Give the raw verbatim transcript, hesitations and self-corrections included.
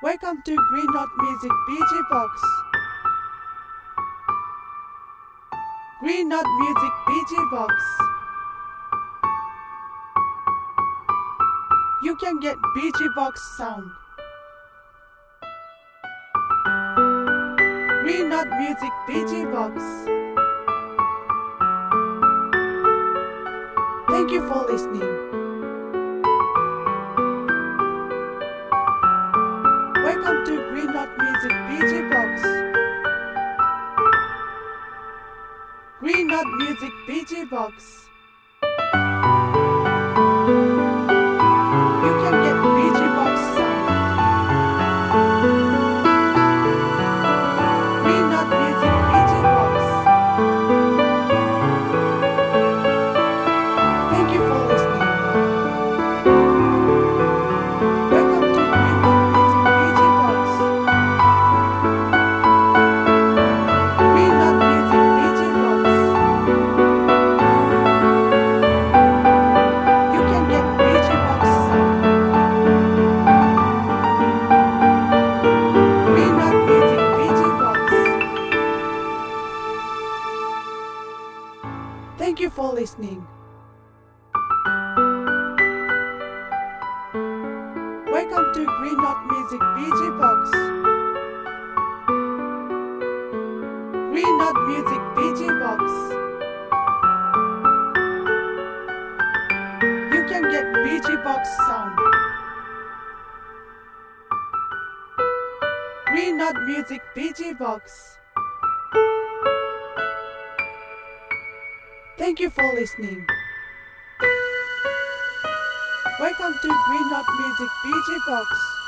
Welcome to Green Dot Music B G Box. Green Dot Music B G Box. You can get B G Box sound. Green Dot Music B G Box. Thank you for listening. Welcome to Green Dot Music B G Box. Green Dot Music B G Box. You can get B G Box sound. Green Dot Music B G Box. Thank you for listening. Welcome to Green Dot Music B G Box. Green Dot Music B G Box. You can get B G Box sound. Green Dot Music B G Box. Thank you for listening. Welcome to Green Dot Music B G Box. Green Dot Music B G Box. You can get B G Box sound. Green Dot Music B G Box. Thank you for listening. Welcome to Green Dot Music B G Box.